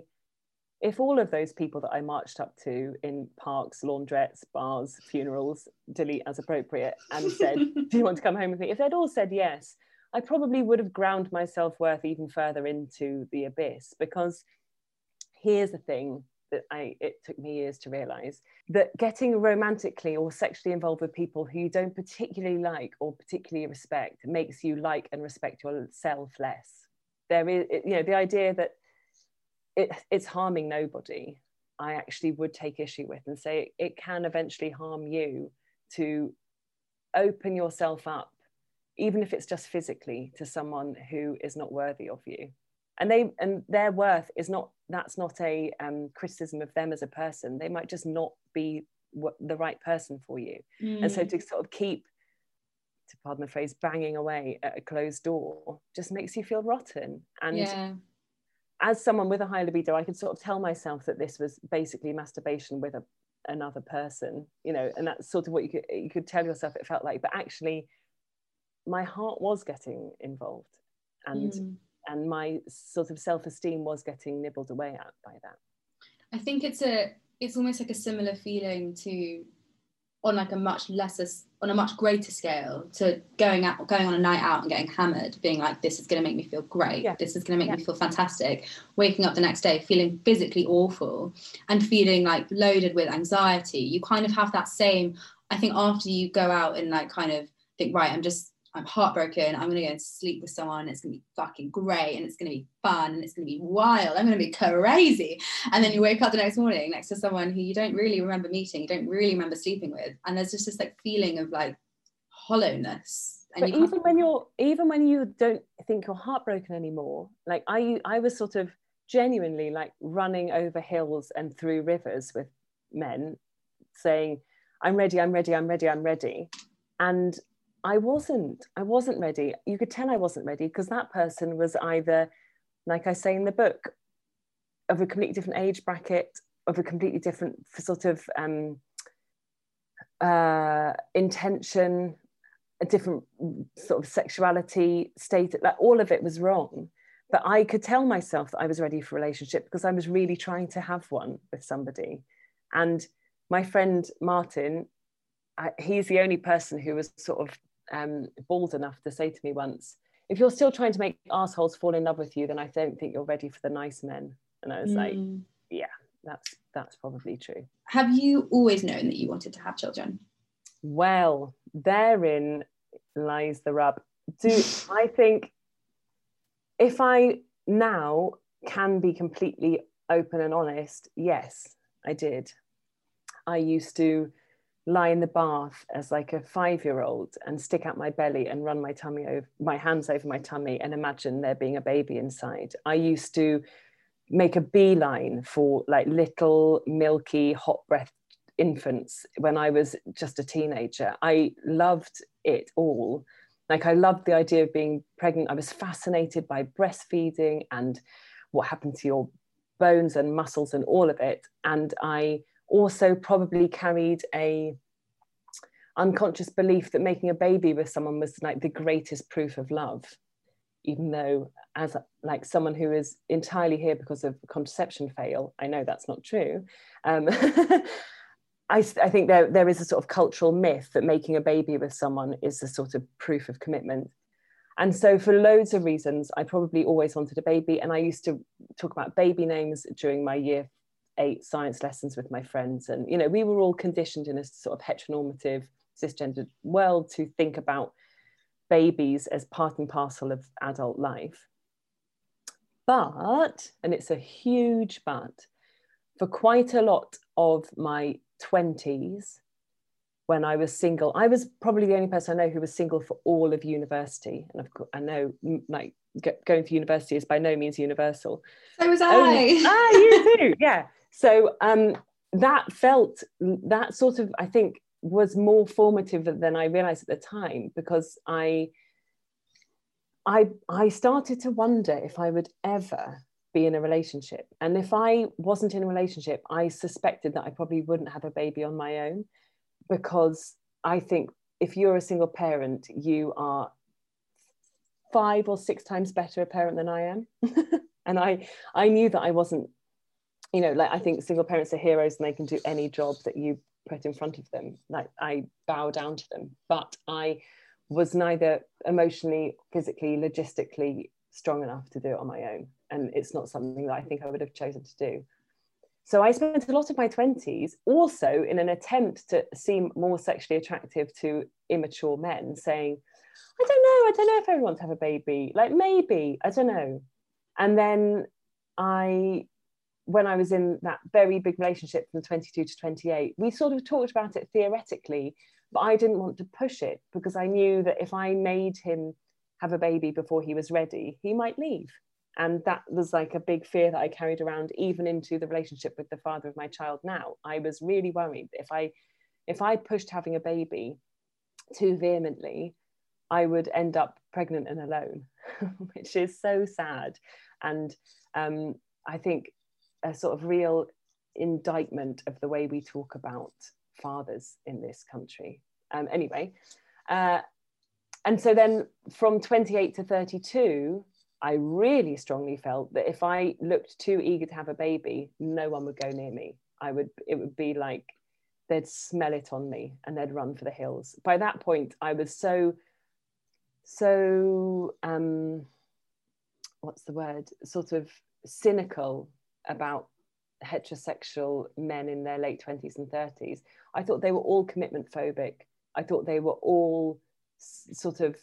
if all of those people that I marched up to in parks, laundrettes, bars, funerals, delete as appropriate, and said, do you want to come home with me? If they'd all said yes, I probably would have ground my self-worth even further into the abyss. Because here's the thing that it took me years to realise, that getting romantically or sexually involved with people who you don't particularly like or particularly respect makes you like and respect yourself less. There is, you know, the idea that it's harming nobody, I actually would take issue with and say it can eventually harm you to open yourself up, even if it's just physically, to someone who is not worthy of you. And their worth is not, that's not a criticism of them as a person. They might just not be the right person for you. And so to sort of keep, to pardon the phrase, banging away at a closed door just makes you feel rotten. And as someone with a high libido, I could sort of tell myself that this was basically masturbation with another person, you know, and that's sort of what you could tell yourself it felt like. But actually, my heart was getting involved, and my sort of self-esteem was getting nibbled away at by that. I think it's almost like a similar feeling to, on like a much greater scale, to going on a night out and getting hammered, being like, this is going to make me feel great, this is going to make me feel fantastic, waking up the next day feeling physically awful and feeling like loaded with anxiety. You kind of have that same, I think, after you go out and like kind of think, right, I'm heartbroken, I'm gonna go and sleep with someone, it's gonna be fucking great, and it's gonna be fun, and it's gonna be wild, I'm gonna be crazy. And then you wake up the next morning next to someone who you don't really remember meeting, you don't really remember sleeping with, and there's just this like feeling of like hollowness. And but even when you don't think you're heartbroken anymore, like I was sort of genuinely like running over hills and through rivers with men saying, I'm ready, I'm ready, I'm ready, I'm ready. And I wasn't ready. You could tell I wasn't ready because that person was either, like I say in the book, of a completely different age bracket, of a completely different sort of intention, a different sort of sexuality state. Like all of it was wrong. But I could tell myself that I was ready for a relationship because I was really trying to have one with somebody. And my friend Martin, he's the only person who was sort of bold enough to say to me once, if you're still trying to make assholes fall in love with you, then I don't think you're ready for the nice men. And I was like, yeah, that's probably true. Have you always known that you wanted to have children? Well, therein lies the rub. I think if I now can be completely open and honest, yes, I did. I used to lie in the bath as like a 5-year-old and stick out my belly and run my hands over my tummy and imagine there being a baby inside. I used to make a beeline for like little milky hot breath infants when I was just a teenager. I loved it all. Like I loved the idea of being pregnant. I was fascinated by breastfeeding and what happened to your bones and muscles and all of it. And I also probably carried a unconscious belief that making a baby with someone was like the greatest proof of love, even though as like someone who is entirely here because of contraception fail, I know that's not true. I think there is a sort of cultural myth that making a baby with someone is a sort of proof of commitment. And so for loads of reasons, I probably always wanted a baby. And I used to talk about baby names during my year 8 science lessons with my friends. And, you know, we were all conditioned in a sort of heteronormative, cisgendered world to think about babies as part and parcel of adult life. But, and it's a huge but, for quite a lot of my 20s, when I was single, I was probably the only person I know who was single for all of university. And of course, I know, like, going to university is by no means universal. So was I. You too, yeah. So that sort of, I think, was more formative than I realized at the time, because I started to wonder if I would ever be in a relationship. And if I wasn't in a relationship, I suspected that I probably wouldn't have a baby on my own, because I think if you're a single parent, you are 5 or 6 times better a parent than I am. And I knew that I wasn't, you know, like, I think single parents are heroes and they can do any job that you put in front of them. Like, I bow down to them, but I was neither emotionally, physically, logistically strong enough to do it on my own. And it's not something that I think I would have chosen to do. So I spent a lot of my 20s also in an attempt to seem more sexually attractive to immature men, saying, I don't know if I want to have a baby, like, maybe, I don't know. And then when I was in that very big relationship from 22 to 28, we sort of talked about it theoretically, but I didn't want to push it, because I knew that if I made him have a baby before he was ready, he might leave. And that was like a big fear that I carried around even into the relationship with the father of my child now. I was really worried if I pushed having a baby too vehemently, I would end up pregnant and alone, which is so sad. And I think a sort of real indictment of the way we talk about fathers in this country. Anyway, and so then from 28 to 32, I really strongly felt that if I looked too eager to have a baby, no one would go near me. It would be like they'd smell it on me and they'd run for the hills. By that point, I was so what's the word? Sort of cynical about heterosexual men in their late 20s and 30s. I thought they were all commitment phobic. I thought they were all sort of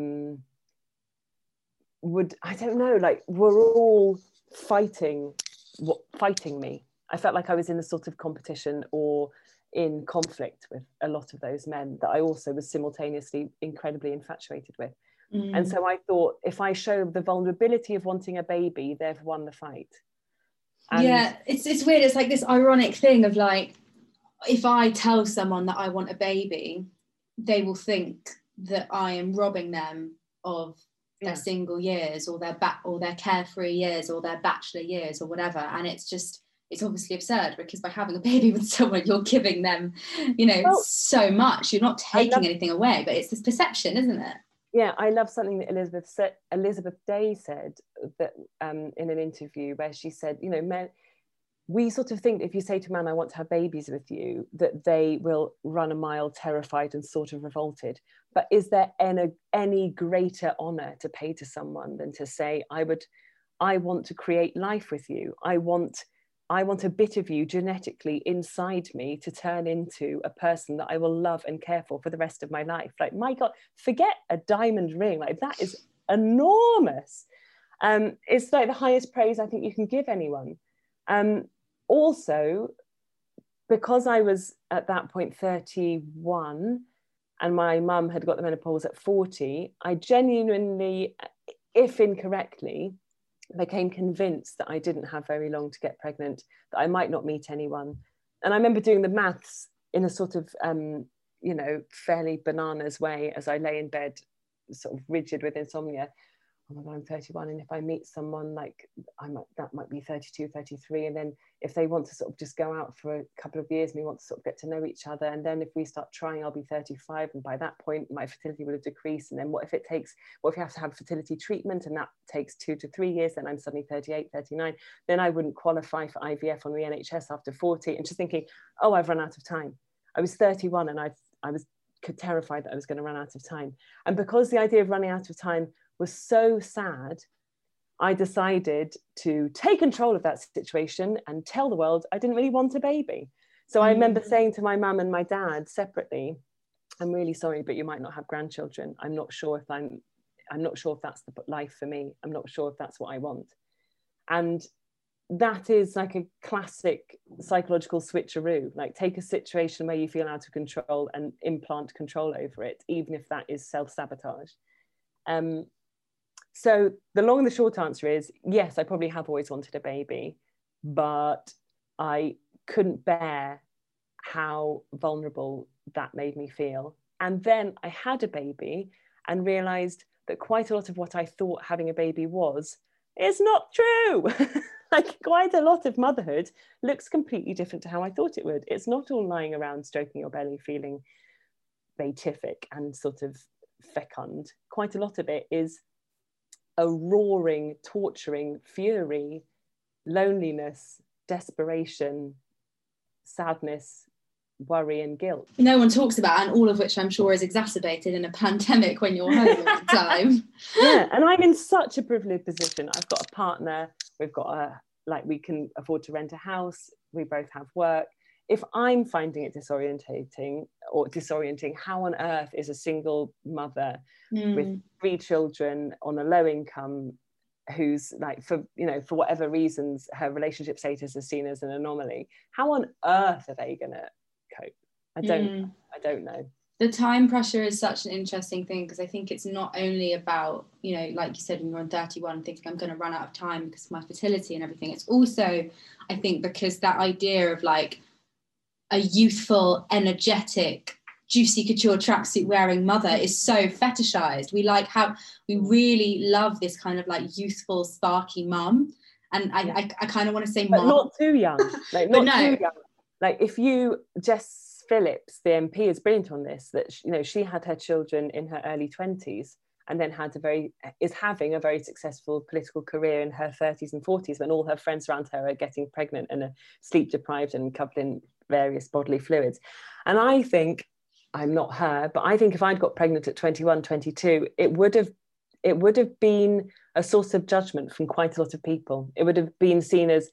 were all fighting me. I felt like I was in a sort of competition or in conflict with a lot of those men that I also was simultaneously incredibly infatuated with. And so I thought, if I show the vulnerability of wanting a baby, they've won the fight. And yeah, it's weird. It's like this ironic thing of, like, if I tell someone that I want a baby, they will think that I am robbing them of their single years or their carefree years or their bachelor years or whatever. And it's obviously absurd, because by having a baby with someone, you're giving them, so much. You're not taking anything away, but it's this perception, isn't it? Yeah, I love something that Elizabeth Day said that in an interview, where she said, men, we sort of think if you say to a man, I want to have babies with you, that they will run a mile terrified and sort of revolted. But is there any greater honor to pay to someone than to say, I want to create life with you. I want a bit of you genetically inside me to turn into a person that I will love and care for the rest of my life. Like, my God, forget a diamond ring. Like, that is enormous. It's like the highest praise I think you can give anyone. Also, because I was at that point 31 and my mum had got the menopause at 40, I genuinely, if incorrectly, became convinced that I didn't have very long to get pregnant, that I might not meet anyone. And I remember doing the maths in a sort of, fairly bananas way as I lay in bed, sort of rigid with insomnia. Oh my God, I'm 31. And if I meet someone, like, that might be 32, 33. And then if they want to sort of just go out for a couple of years and we want to sort of get to know each other. And then if we start trying, I'll be 35. And by that point, my fertility will have decreased. And then what if you have to have fertility treatment and that takes 2 to 3 years, then I'm suddenly 38, 39. Then I wouldn't qualify for IVF on the NHS after 40. And just thinking, oh, I've run out of time. I was 31 and I was terrified that I was going to run out of time. And because the idea of running out of time was so sad, I decided to take control of that situation and tell the world I didn't really want a baby. So I remember saying to my mum and my dad separately, I'm really sorry, but you might not have grandchildren. I'm not sure if that's the life for me. I'm not sure if that's what I want. And that is like a classic psychological switcheroo. Like, take a situation where you feel out of control and implant control over it, even if that is self-sabotage. So the long and the short answer is, yes, I probably have always wanted a baby, but I couldn't bear how vulnerable that made me feel. And then I had a baby and realized that quite a lot of what I thought having a baby was is not true. Like, quite a lot of motherhood looks completely different to how I thought it would. It's not all lying around stroking your belly, feeling beatific and sort of fecund. Quite a lot of it is a roaring, torturing fury, loneliness, desperation, sadness, worry and guilt. No one talks about, and all of which I'm sure is exacerbated in a pandemic when you're home all the time. Yeah, and I'm in such a privileged position. I've got a partner, we've got we can afford to rent a house, we both have work. If I'm finding it disorienting, how on earth is a single mother with 3 children on a low income, who's like, for whatever reasons, her relationship status is seen as an anomaly, how on earth are they gonna cope? I don't know. The time pressure is such an interesting thing, because I think it's not only about, like you said, when you're on 31 thinking I'm going to run out of time because of my fertility and everything. It's also, I think, because that idea of like a youthful, energetic, juicy couture tracksuit wearing mother is so fetishized. We really love this kind of like youthful, sparky mum. And I kind of want to say but mom. not too young. Like, not too young. Like, if Jess Phillips, the MP, is brilliant on this, that she had her children in her early 20s and then is having a very successful political career in her 30s and 40s, when all her friends around her are getting pregnant and are sleep deprived and covered in various bodily fluids. And I think, I'm not her, but I think if I'd got pregnant at 21, 22, it would have been a source of judgment from quite a lot of people. It would have been seen as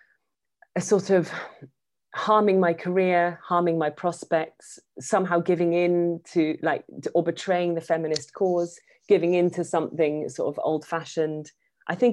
a sort of harming my career, harming my prospects, somehow giving in to or betraying the feminist cause, giving into something sort of old-fashioned. I think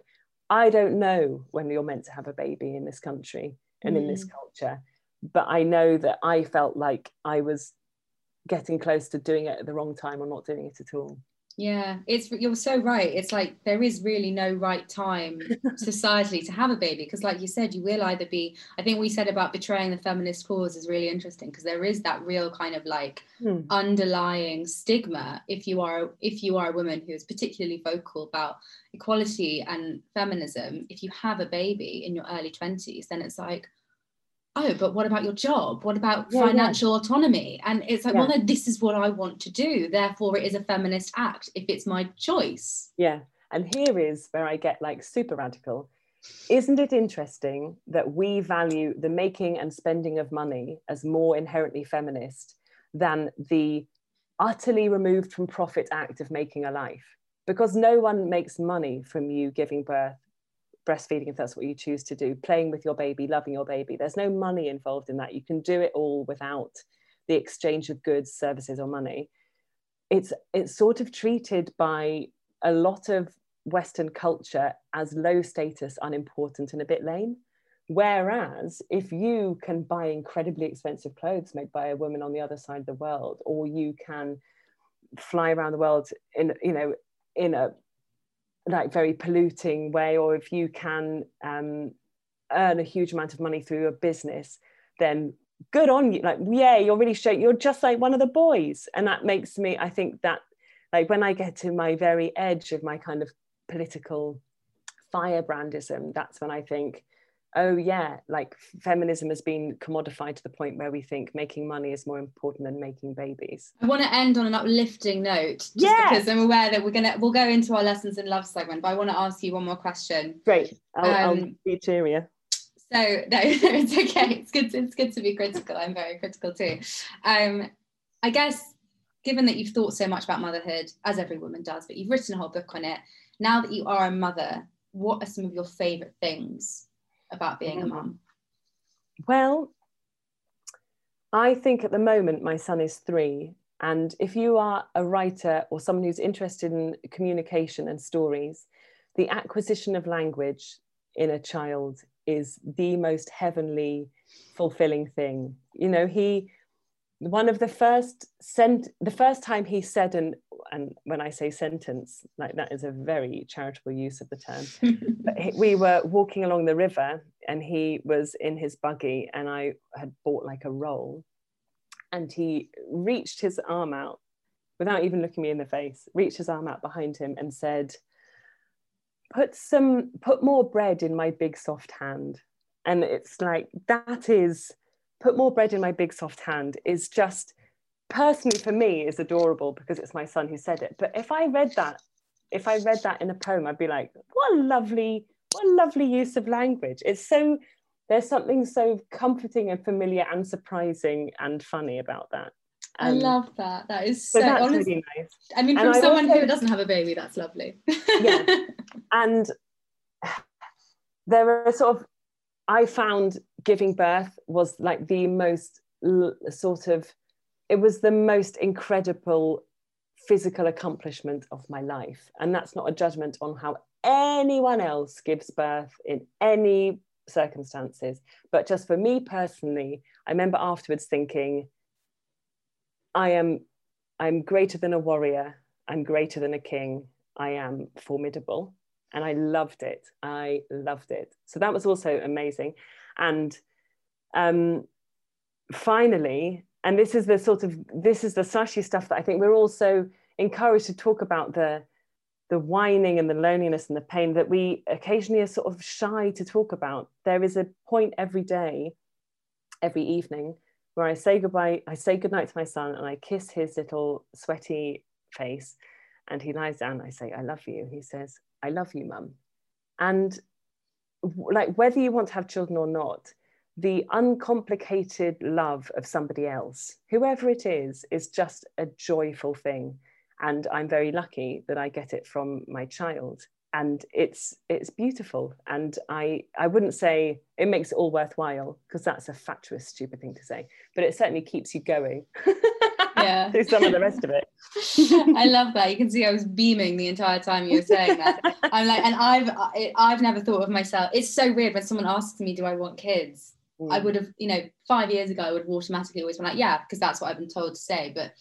I don't know when you're meant to have a baby in this country and in this culture, but I know that I felt like I was getting close to doing it at the wrong time or not doing it at all. Yeah, you're so right. It's like there is really no right time societally to have a baby, because like you said, you will either be, I think we said about betraying the feminist cause is really interesting, because there is that real kind of like underlying stigma if you are a woman who is particularly vocal about equality and feminism. If you have a baby in your early 20s, then it's like, oh, but what about your job? What about financial autonomy? And it's like, well, no, this is what I want to do. Therefore, it is a feminist act if it's my choice. Yeah. And here is where I get like super radical. Isn't it interesting that we value the making and spending of money as more inherently feminist than the utterly removed from profit act of making a life? Because no one makes money from you giving birth, breastfeeding, if that's what you choose to do, playing with your baby, loving your baby. There's no money involved in that. You can do it all without the exchange of goods, services, or money. It's sort of treated by a lot of Western culture as low status, unimportant, and a bit lame. Whereas if you can buy incredibly expensive clothes made by a woman on the other side of the world, or you can fly around the world in a like very polluting way, or if you can earn a huge amount of money through a business, then good on you. Like, yeah, you're really you're just like one of the boys. And that makes me, I think that like when I get to my very edge of my kind of political firebrandism, that's when I think, oh yeah, like feminism has been commodified to the point where we think making money is more important than making babies. I want to end on an uplifting note, because I'm aware that we'll go into our lessons in love segment, but I want to ask you one more question. Great, I'll be cheerier. So no, it's okay. It's good to be critical. I'm very critical too. I guess, given that you've thought so much about motherhood, as every woman does, but you've written a whole book on it, now that you are a mother, what are some of your favourite things about being a mum? Well, I think at the moment my son is 3. And if you are a writer or someone who's interested in communication and stories, the acquisition of language in a child is the most heavenly, fulfilling thing. You know, the first time he said, and when I say sentence, like that is a very charitable use of the term. We were walking along the river and he was in his buggy and I had bought like a roll, and he reached his arm out without even looking me in the face, reached his arm out behind him and said, put more bread in my big soft hand. And it's like, that is, put more bread in my big soft hand is just, personally for me, is adorable because it's my son who said it. But if I read that in a poem, I'd be like, what a lovely use of language. There's something so comforting and familiar and surprising and funny about that. I love that. That is so that's honest. really nice. I mean, from someone who doesn't have a baby, that's lovely. Yeah. And there are sort of, I found giving birth was like the most it was the most incredible physical accomplishment of my life. And that's not a judgment on how anyone else gives birth in any circumstances. But just for me personally, I remember afterwards thinking, I'm greater than a warrior. I'm greater than a king. I am formidable. And I loved it. So that was also amazing. And finally, and this is the slushy stuff that I think we're also encouraged to talk about, the whining and the loneliness and the pain that we occasionally are sort of shy to talk about. There is a point every day, every evening, where I say goodbye, I say goodnight to my son and I kiss his little sweaty face and he lies down. I say, I love you. He says, I love you, Mum. And like, whether you want to have children or not, the uncomplicated love of somebody else, whoever it is just a joyful thing. And I'm very lucky that I get it from my child. And it's beautiful. And I wouldn't say it makes it all worthwhile, because that's a fatuous, stupid thing to say, but it certainly keeps you going. Yeah. Through some of the rest of it. I love that. You can see I was beaming the entire time you were saying that. I'm like, and I've never thought of myself. It's so weird when someone asks me, do I want kids? I would have, 5 years ago, I would have automatically always been like, yeah, because that's what I've been told to say. But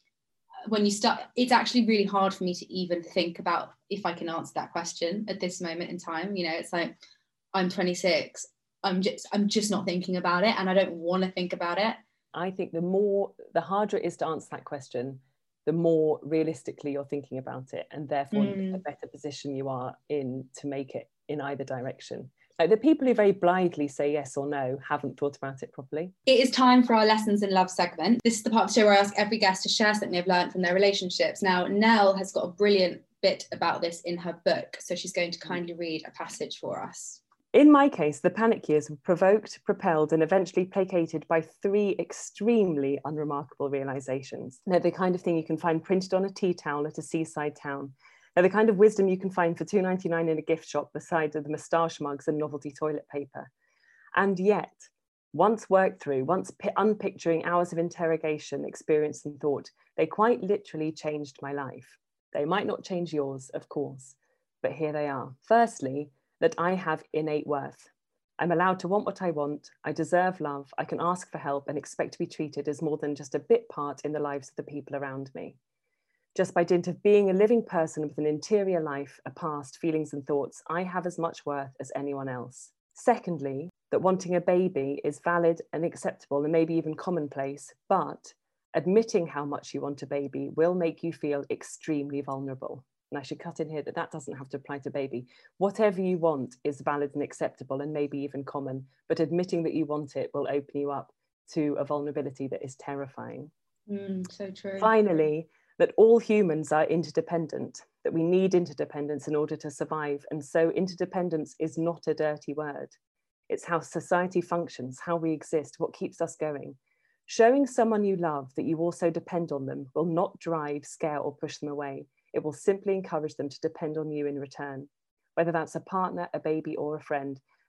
when you start, it's actually really hard for me to even think about if I can answer that question at this moment in time. It's like, I'm 26. I'm just not thinking about it, and I don't want to think about it. I think the harder it is to answer that question, the more realistically you're thinking about it, and therefore a better position you are in to make it in either direction. Like, the people who very blithely say yes or no haven't thought about it properly. It is time for our Lessons in Love segment. This is the part of the show where I ask every guest to share something they've learned from their relationships. Now, Nell has got a brilliant bit about this in her book, so she's going to kindly read a passage for us. In my case, the panic years were provoked, propelled, and eventually placated by 3 extremely unremarkable realizations. They're the kind of thing you can find printed on a tea towel at a seaside town. They're the kind of wisdom you can find for $2.99 in a gift shop beside the moustache mugs and novelty toilet paper. And yet, once worked through, once unpicturing hours of interrogation, experience and thought, they quite literally changed my life. They might not change yours, of course, but here they are. Firstly, that I have innate worth. I'm allowed to want what I want. I deserve love. I can ask for help and expect to be treated as more than just a bit part in the lives of the people around me. Just by dint of being a living person with an interior life, a past, feelings and thoughts, I have as much worth as anyone else. Secondly, that wanting a baby is valid and acceptable and maybe even commonplace, but admitting how much you want a baby will make you feel extremely vulnerable. And I should cut in here that doesn't have to apply to baby. Whatever you want is valid and acceptable and maybe even common, but admitting that you want it will open you up to a vulnerability that is terrifying. So true. Finally, that all humans are interdependent, that we need interdependence in order to survive. And so interdependence is not a dirty word. It's how society functions, how we exist, what keeps us going. Showing someone you love that you also depend on them will not drive, scare, or push them away. It will simply encourage them to depend on you in return. Whether that's a partner, a baby, or a friend,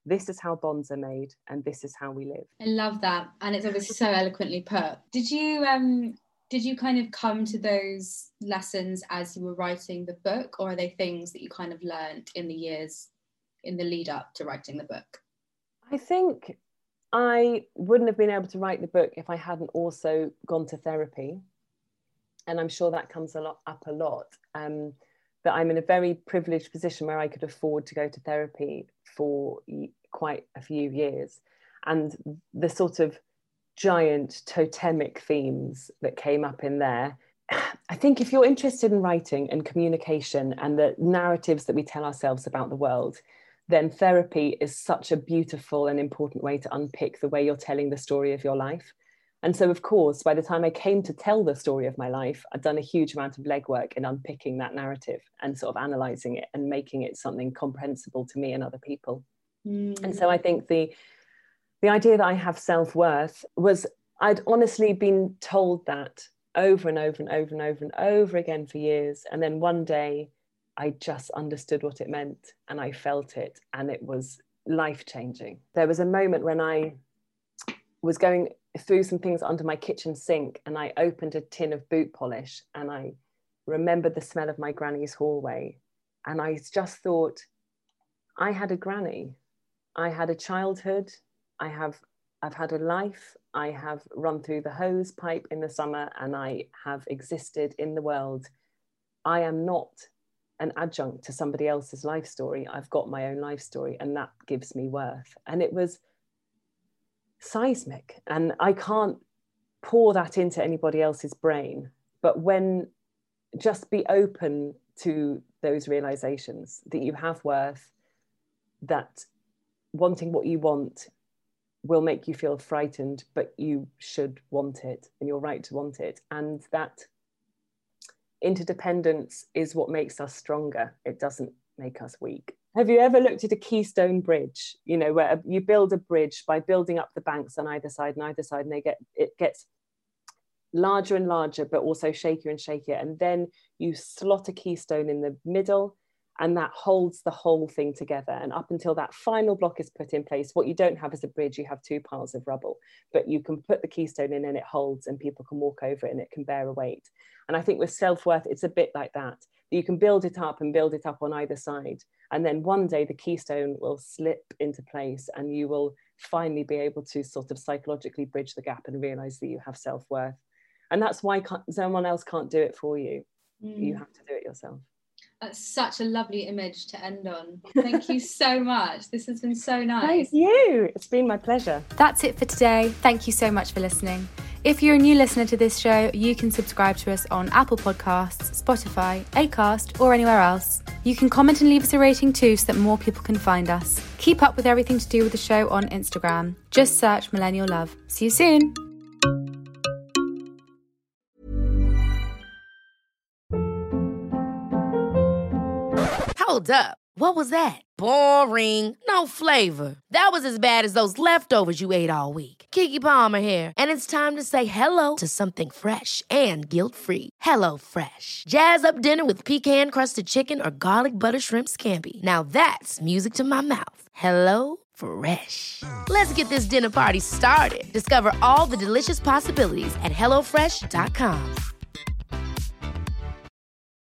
This is how bonds are made, and this is how we live. I love that. And it's obviously so eloquently put. Did you kind of come to those lessons as you were writing the book, or are they things that you kind of learned in the years in the lead up to writing the book? I think I wouldn't have been able to write the book if I hadn't also gone to therapy. And I'm sure that comes up a lot. That I'm in a very privileged position where I could afford to go to therapy for quite a few years. And the sort of giant totemic themes that came up in there, I think if you're interested in writing and communication and the narratives that we tell ourselves about the world, then therapy is such a beautiful and important way to unpick the way you're telling the story of your life. And so, of course, by the time I came to tell the story of my life, I'd done a huge amount of legwork in unpicking that narrative and sort of analysing it and making it something comprehensible to me and other people. And so I think the idea that I have self-worth was, I'd honestly been told that over and over and over and over and over again for years. And then one day I just understood what it meant and I felt it, and it was life-changing. There was a moment when I was going through some things under my kitchen sink and I opened a tin of boot polish and I remembered the smell of my granny's hallway. And I just thought, I had a granny. I had a childhood. I've had a life. I have run through the hose pipe in the summer and I have existed in the world. I am not an adjunct to somebody else's life story. I've got my own life story, and that gives me worth. And it was seismic, and I can't pour that into anybody else's brain, but when just be open to those realizations that you have worth, that wanting what you want will make you feel frightened, but you should want it and you're right to want it, and that interdependence is what makes us stronger. It doesn't make us weak. Have you ever looked at a Keystone Bridge, you know, where you build a bridge by building up the banks on either side, and it gets larger and larger, but also shakier and shakier. And then you slot a keystone in the middle, and that holds the whole thing together. And up until that final block is put in place, what you don't have is a bridge, you have two piles of rubble, but you can put the keystone in and it holds and people can walk over it and it can bear a weight. And I think with self-worth, it's a bit like that. You can build it up and build it up on either side. And then one day the keystone will slip into place and you will finally be able to sort of psychologically bridge the gap and realize that you have self-worth. And that's why someone else can't do it for you. You have to do it yourself. That's such a lovely image to end on. Thank you so much. This has been so nice. Thank you. It's been my pleasure. That's it for today. Thank you so much for listening. If you're a new listener to this show, you can subscribe to us on Apple Podcasts, Spotify, Acast, or anywhere else. You can comment and leave us a rating too so that more people can find us. Keep up with everything to do with the show on Instagram. Just search Millennial Love. See you soon. Hold up. What was that? Boring. No flavor. That was as bad as those leftovers you ate all week. Keke Palmer here. And it's time to say hello to something fresh and guilt-free. HelloFresh. Jazz up dinner with pecan-crusted chicken or garlic butter shrimp scampi. Now that's music to my mouth. HelloFresh. Let's get this dinner party started. Discover all the delicious possibilities at HelloFresh.com.